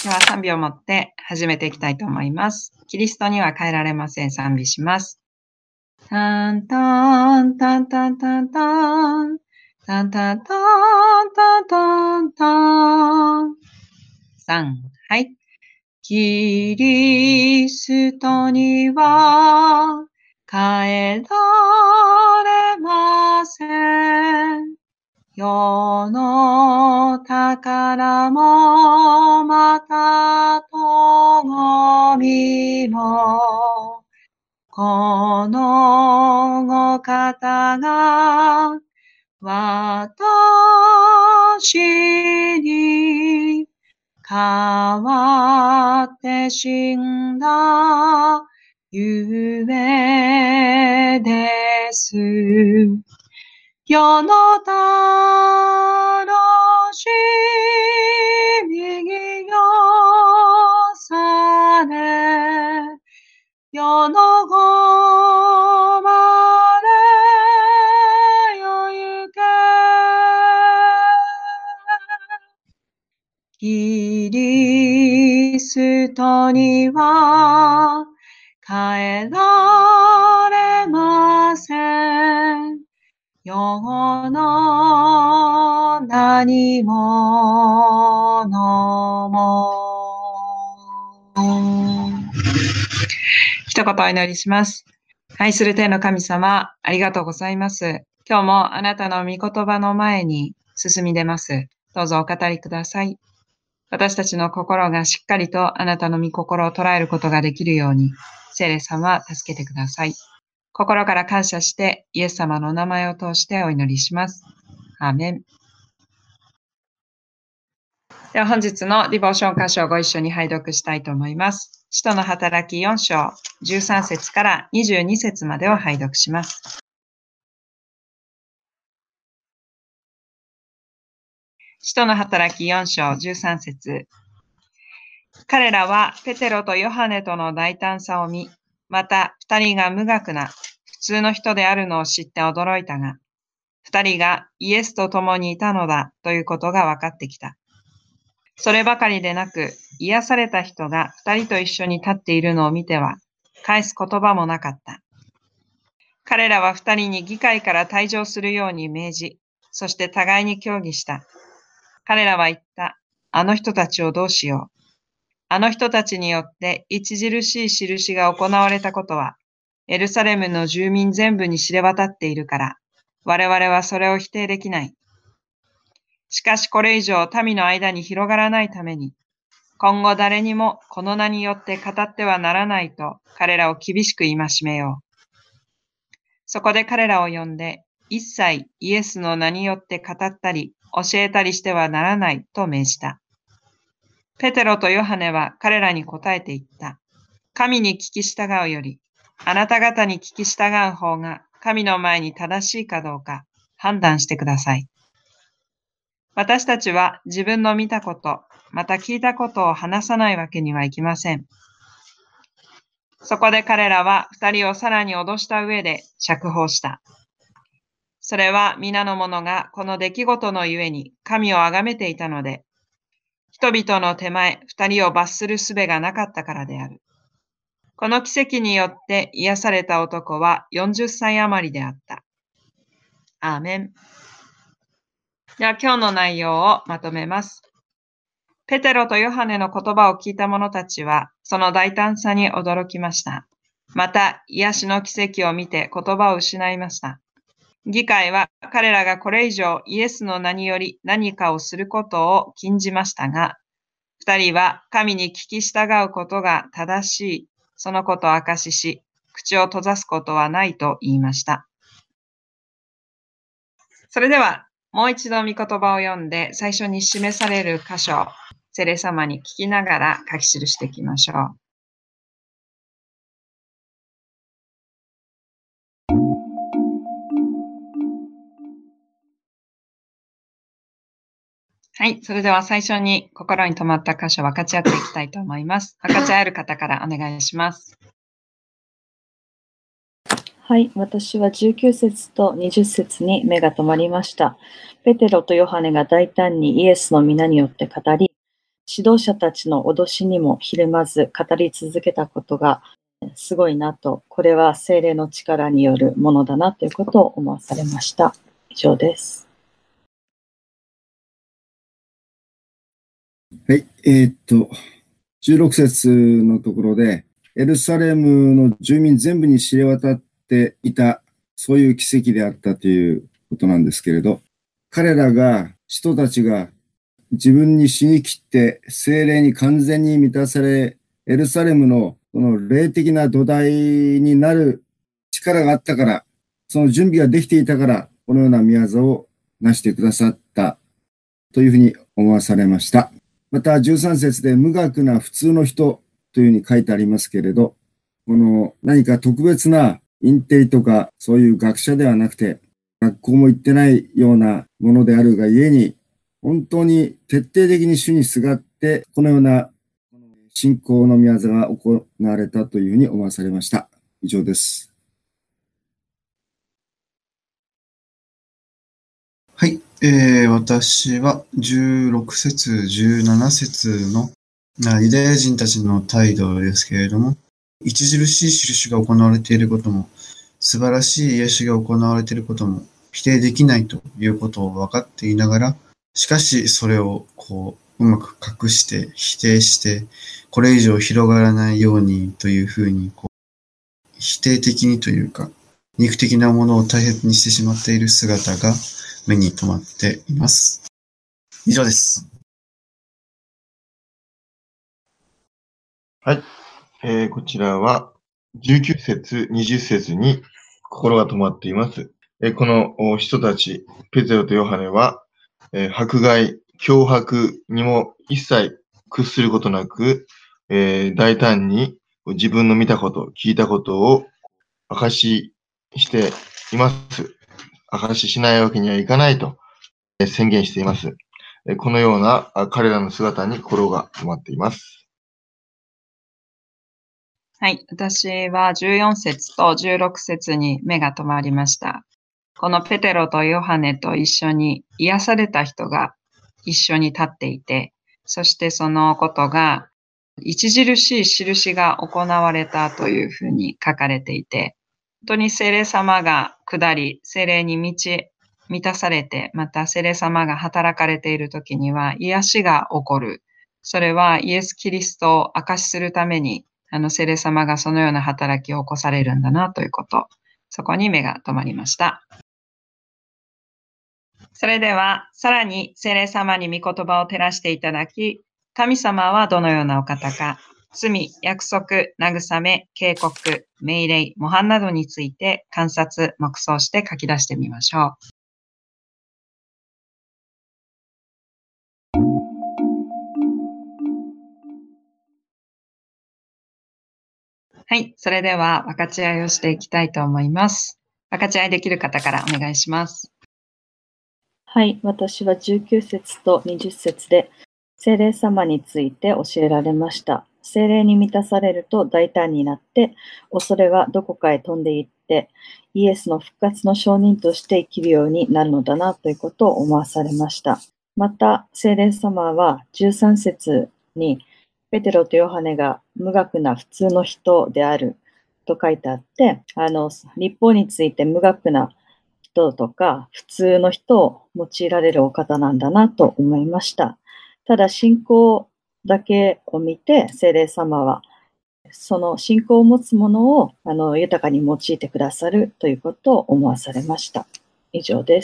では賛美を持って始めていきたいと思います。キリストには変えられません。賛美します。タンタンタンタンタンタンタンタンタンタンタンタン3、はい。キリストには変えられません。世の宝もまた友みもこのお方が私に変わって死んだ夢です。世の楽しみによされ、世のごまれよ行け。キリストには変えられません。世の何者も。一言お祈りします。愛する天の神様、ありがとうございます。今日もあなたの御言葉の前に進み出ます。どうぞお語りください。私たちの心がしっかりとあなたの御心を捉えることができるように、聖霊様、助けてください。心から感謝して、イエス様のお名前を通してお祈りします。アーメン。では本日のディボーション箇所をご一緒に拝読したいと思います。使徒の働き4章13節から22節までを拝読します。使徒の働き4章13節。彼らはペテロとヨハネとの大胆さを見、また二人が無学な普通の人であるのを知って驚いたが、二人がイエスと共にいたのだということが分かってきた。そればかりでなく、癒された人が二人と一緒に立っているのを見ては、返す言葉もなかった。彼らは二人に議会から退場するように命じ、そして互いに協議した。彼らは言った。あの人たちをどうしよう。あの人たちによって著しい印が行われたことは、エルサレムの住民全部に知れ渡っているから、我々はそれを否定できない。しかしこれ以上民の間に広がらないために、今後誰にもこの名によって語ってはならないと彼らを厳しく戒めよう。そこで彼らを呼んで、一切イエスの名によって語ったり教えたりしてはならないと命じた。ペテロとヨハネは彼らに答えて言った。神に聞き従うより、あなた方に聞き従う方が神の前に正しいかどうか判断してください。私たちは自分の見たこと、また聞いたことを話さないわけにはいきません。そこで彼らは二人をさらに脅した上で釈放した。それは皆の者がこの出来事のゆえに神をあがめていたので、人々の手前二人を罰する術がなかったからである。この奇跡によって癒された男は40歳余りであった。アーメン。では今日の内容をまとめます。ペテロとヨハネの言葉を聞いた者たちは、その大胆さに驚きました。また、癒しの奇跡を見て言葉を失いました。議会は彼らがこれ以上イエスの名により何かをすることを禁じましたが、二人は神に聞き従うことが正しい、そのことを証しし、口を閉ざすことはないと言いました。それでは、もう一度御言葉を読んで、最初に示される箇所を聖霊様に聞きながら書き記していきましょう。はい。それでは最初に心に留まった箇所を分かち合っていきたいと思います。分かち合える方からお願いします。 はい。私は19節と20節に目が留まりました。ペテロとヨハネが大胆にイエスの皆によって語り、 指導者たちの脅しにもひるまず語り続けたことがすごいなと、これは聖霊の力によるものだなということを思わされました。以上です。 はい、16節のところで、エルサレムの住民全部に知れ渡っていた、そういう奇跡であったということなんですけれど、彼らが、人たちが自分に死に切って聖霊に完全に満たされ、エルサレムのこの霊的な土台になる力があったから、その準備ができていたから、このような宮業を成してくださったというふうに思わされました。また13節で無学な普通の人というふうに書いてありますけれど、この何か特別なインテリとかそういう学者ではなくて、学校も行ってないようなものであるがゆえに、本当に徹底的に主にすがって、このような信仰の宮業が行われたというふうに思わされました。以上です。 はい、私は16節、17節のユダヤ人たちの態度ですけれども、著しい印が行われていることも、素晴らしい癒しが行われていることも否定できないということを分かっていながら、しかしそれをうまく隠して否定して、これ以上広がらないようにというふうに否定的にというか、肉的なものを大切にしてしまっている姿が目に留まっています。以上です。 はい。こちらは19節、20節に心が止まっています。この人たち、ペテロとヨハネは、迫害、脅迫にも一切屈することなく、大胆に自分の見たこと、聞いたことを証ししています。証ししないわけにはいかないと宣言しています。このような彼らの姿に心が止まっています。 はい。私は14節と16節に目が留まりました。このペテロとヨハネと一緒に癒された人が一緒に立っていて、そしてそのことが著しい印が行われたというふうに書かれていて、本当に聖霊様が下り、聖霊に満たされて、また聖霊様が働かれているときには癒しが起こる。それはイエス・キリストを証しするために、聖霊様がそのような働きを起こされるんだなということ。そこに目が留まりました。それでは、さらに聖霊様に御言葉を照らしていただき、神様はどのようなお方か、罪、約束、慰め、警告、命令、模範などについて観察、黙想して書き出してみましょう。はい、それでは分かち合いをしていきたいと思います。分かち合いできる方からお願いします。 はい、私は19節と20節で聖霊様について教えられました。聖霊に満たされると大胆になって、恐れがどこかへ飛んでいって、イエスの復活の証人として生きるようになるのだなということを思わされました。また、聖霊様は13節に、ペテロとヨハネが無学な普通の人であると書いてあって、律法について無学な人とか普通の人を用いられるお方なんだなと思いました。ただ信仰だけを見て聖霊様はその信仰を持つものを豊かに用いてくださるということを思わされました。以上です。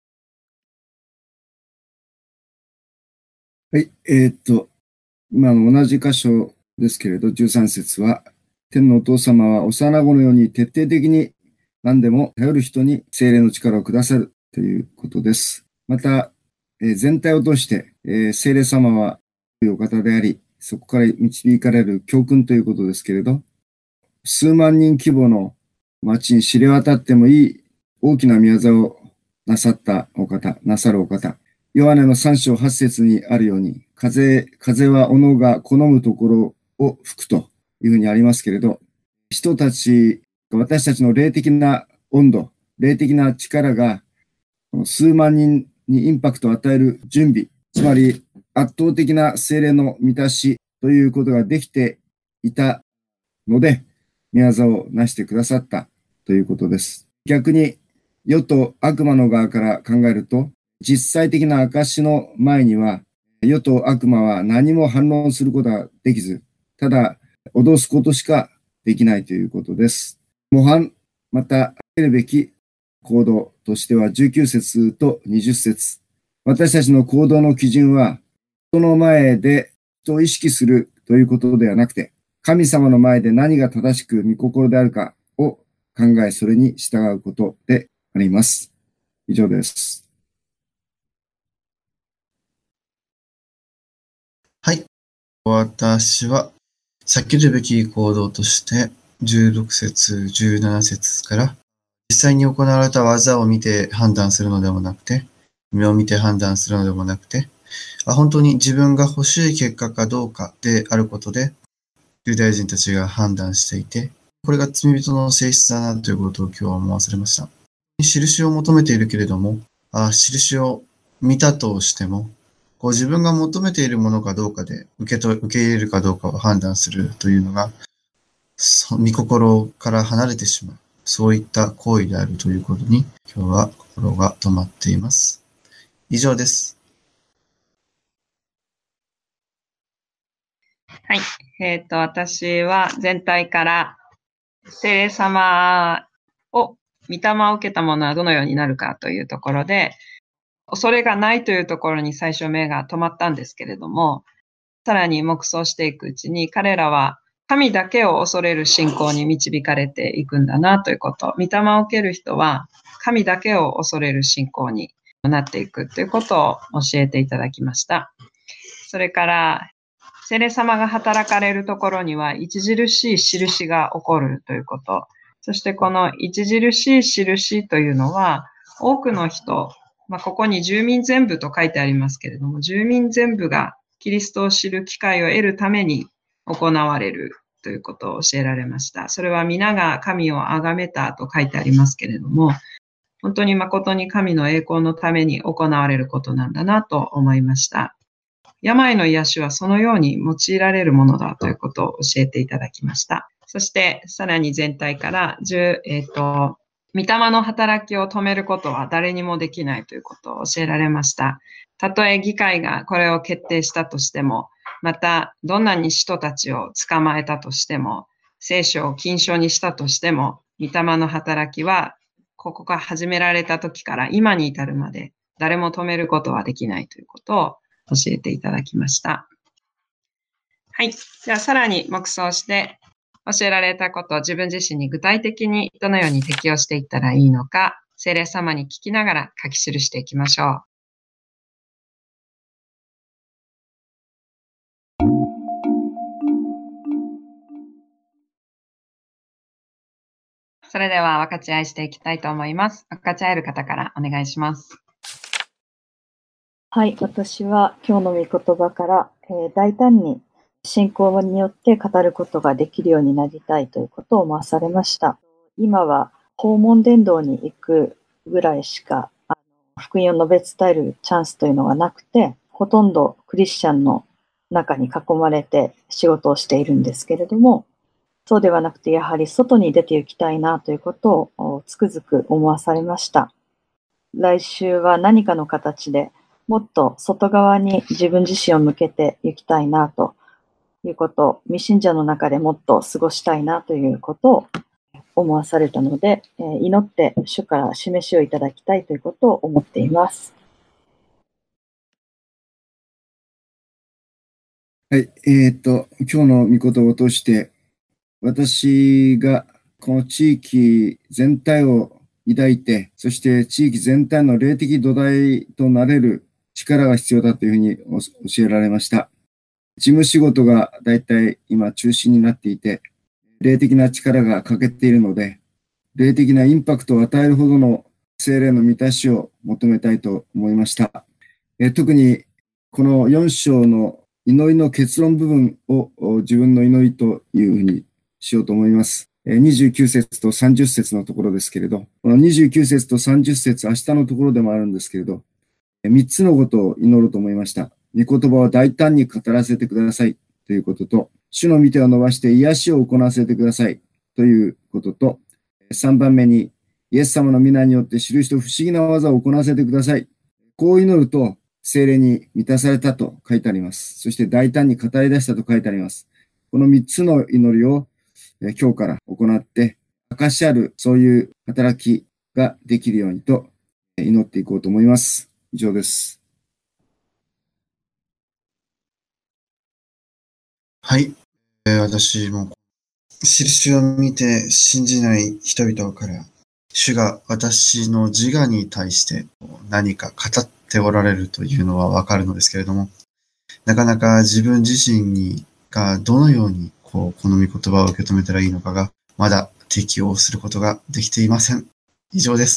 はい、今の同じ箇所ですけれど、13節は、天のお父様は幼子のように徹底的に何でも頼る人に聖霊の力をくださるということです。また、全体を通して、聖霊様はお方であり、そこから導かれる教訓ということですけれど、数万人規模の町に知れ渡ってもいい大きな宮業をなさるお方。ヨハネの3章8節にあるように、風は斧が好むところを吹くというふうにありますけれど、人たち、私たちの霊的な温度、霊的な力が数万人にインパクトを与える準備、つまり圧倒的な聖霊の満たしということができていたので、御業を成してくださったということです。逆に、世と悪魔の側から考えると、実際的な証の前には、世と悪魔は何も反応することができず、ただ脅すことしかできないということです。模範、また、得るべき行動としては19節と20節。私たちの行動の基準は、人の前で人を意識するということではなくて、神様の前で何が正しく御心であるかを考え、それに従うことであります。以上です。 はい。私は、避けるべき行動として、16節、17節から、実際に行われた技を見て判断するのでもなくて、目を見て判断するのでもなくて、本当に自分が欲しい結果かどうかであることで、ユダヤ人たちが判断していて、これが罪人の性質だなということを今日は思わされました。印を求めているけれども、印を見たとしても、自分が求めているものかどうかで受け入れるかどうかを判断するというのが、御心から離れてしまう。そういった行為であるということに、今日は心が止まっています。以上です。 はい。私は全体から聖霊様を、御霊を受けたものはどのようになるかというところで、恐れがないというところに最初目が止まったんですけれども、さらに黙想していくうちに彼らは神だけを恐れる信仰に導かれていくんだなということ。御霊を受ける人は神だけを恐れる信仰になっていくということを教えていただきました。それから、聖霊様が働かれるところには著しい印が起こるということ。そしてこの著しい印というのは多くの人、ここに住民全部と書いてありますけれども、住民全部がキリストを知る機会を得るために行われるということを教えられました。それは皆が神を崇めたと書いてありますけれども、本当に誠に神の栄光のために行われることなんだなと思いました。病の癒しはそのように用いられるものだということを教えていただきました。そしてさらに全体から御霊の働きを止めることは誰にもできないということを教えられました。たとえ議会がこれを決定したとしても、またどんなに人たちを捕まえたとしても、聖書を禁書にしたとしても、御霊の働きはここが始められた時から今に至るまで誰も止めることはできないということを教えていただきました。はい。じゃあさらに黙想して教えられたことを自分自身に具体的にどのように適用していったらいいのか、聖霊様に聞きながら書き記していきましょう。それでは分かち合いしていきたいと思います。分かち合える方からお願いします。 はい、私は今日の御言葉から、大胆に信仰によって語ることができるようになりたいということを思わされました。今は訪問伝道に行くぐらいしか福音を述べ伝えるチャンスというのがなくて、ほとんどクリスチャンの中に囲まれて仕事をしているんですけれども、そうではなくてやはり外に出て行きたいなということをつくづく思わされました。来週は何かの形でもっと外側に自分自身を向けていきたいなということを、未信者の中でもっと過ごしたいなということを思わされたので、祈って主から示しをいただきたいということを思っています。 はい、今日の御言葉を通して、私がこの地域全体を抱いて、そして地域全体の霊的土台となれる力が必要だというふうに教えられました。事務仕事がだいたい今中心になっていて、霊的な力が欠けているので、霊的なインパクトを与えるほどの聖霊の満たしを求めたいと思いました。特にこの4章の祈りの結論部分を自分の祈りというふうにしようと思います。29節と30節のところですけれど、この29節と30節、明日のところでもあるんですけれど、3つのことを祈ろうと思いました。 御言葉を大胆に語らせてくださいということと、主の御手を伸ばして癒しを行わせてくださいということと、3番目に、イエス様の皆によって印と不思議な技を行わせてください。こう祈ると、聖霊に満たされたと書いてあります。そして大胆に語り出したと書いてあります。この3つの祈りを今日から行って、証しあるそういう働きができるようにと祈っていこうと思います。以上です。 はい。私も印を見て信じない人々から主が私の自我に対して何か語っておられるというのはわかるのですけれども、なかなか自分自身がどのようにこの御言葉を受け止めたらいいのかがまだ適応することができていません。以上です。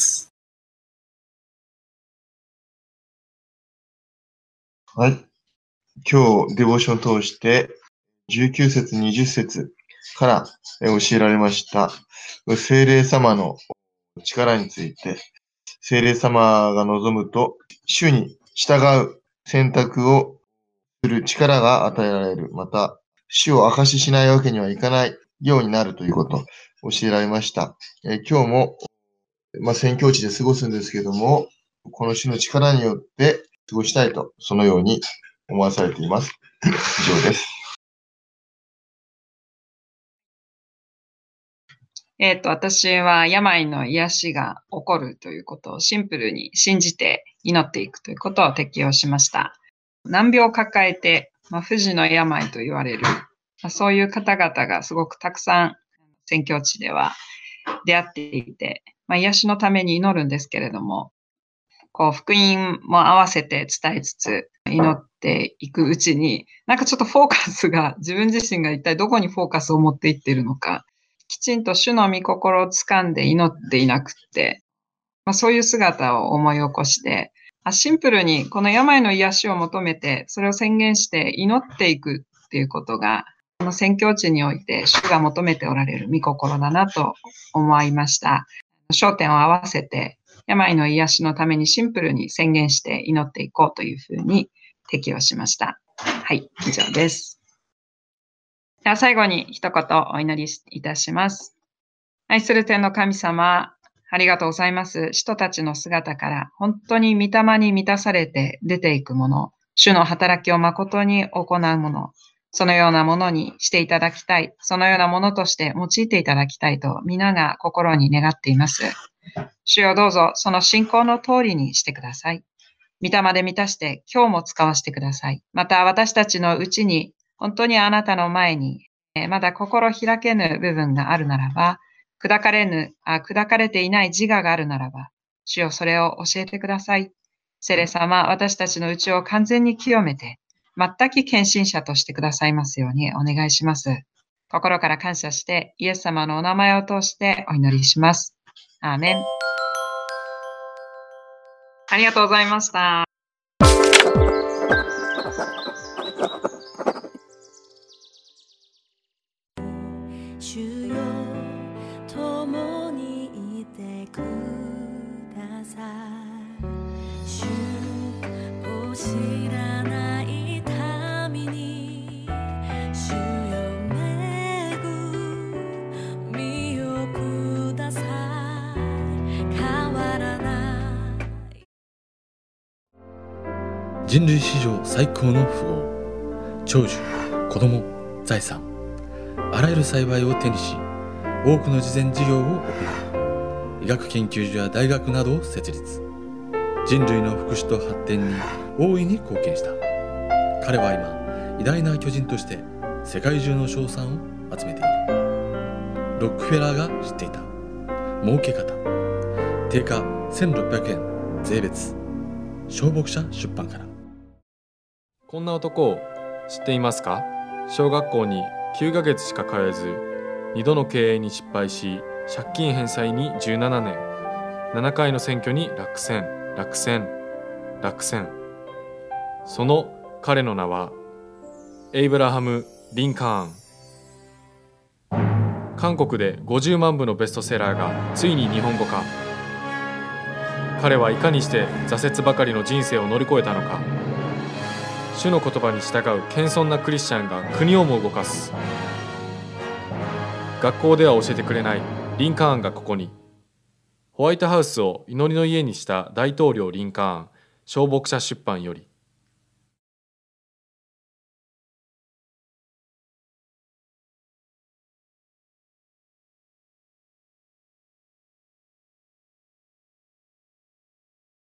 はい。今日デボーションを通して19節、20節から教えられました聖霊様の力について、聖霊様が望むと主に従う選択をする力が与えられる。また、主を証ししないわけにはいかないようになるということを教えられました。今日も、宣教地で過ごすんですけども、この主の力によって過ごしたいと、そのように思わされています。以上です。 私は病の癒しが起こるということをシンプルに信じて祈っていくということを適用しました。難病を抱えて、不治の病と言われる、そういう方々がすごくたくさん宣教地では出会っていて、癒しのために祈るんですけれども、福音も合わせて伝えつつ祈っていくうちに、なんかちょっとフォーカスが、自分自身が一体どこにフォーカスを持っていっているのか、きちんと主の御心を掴んで祈っていなくって、そういう姿を思い起こして、シンプルにこの病の癒しを求めて、それを宣言して祈っていくっていうことが、この宣教地において主が求めておられる御心だなと思いました。焦点を合わせて、病の癒しのためにシンプルに宣言して祈っていこうというふうに適用しました。はい、以上です。では最後に一言お祈りいたします。愛する天の神様、ありがとうございます。使徒たちの姿から本当に御霊に満たされて出ていくもの、主の働きを誠に行うもの、そのようなものにしていただきたい、そのようなものとして用いていただきたいと皆が心に願っています。主よどうぞその信仰の通りにしてください。御霊で満たして今日も使わせてください。また私たちのうちに本当にあなたの前にまだ心開けぬ部分があるならば、砕かれていない自我があるならば、主よそれを教えてください。聖霊様、私たちのうちを完全に清めて、全く献身者としてくださいますようにお願いします。心から感謝して、イエス様のお名前を通してお祈りします。アーメン。ありがとうございました。 主よ共にいてください。主を知らない民に主よ恵みをください。変わらない人類史上最高の富豪、長寿、子供、財産、あらゆる幸いを手にし、多くの慈善事業を行う。医学研究所や大学などを設立。人類の福祉と発展に大いに貢献した。彼は今、偉大な巨人として世界中の称賛を集めている。ロックフェラーが知っていた儲け方。定価1600円税別。小牧者出版から。 こんな男を知っていますか？小学校に9ヶ月しか通えず、2度の経営に失敗し、借金返済に17年、7回の選挙に落選。その彼の名は、エイブラハム・リンカーン。韓国で50万部のベストセラーがついに日本語化。彼はいかにして挫折ばかりの人生を乗り越えたのか。 主の言葉に従う謙遜なクリスチャンが国をも動かす。学校では教えてくれないリンカーンがここに。ホワイトハウスを祈りの家にした大統領リンカーン、小牧者出版より。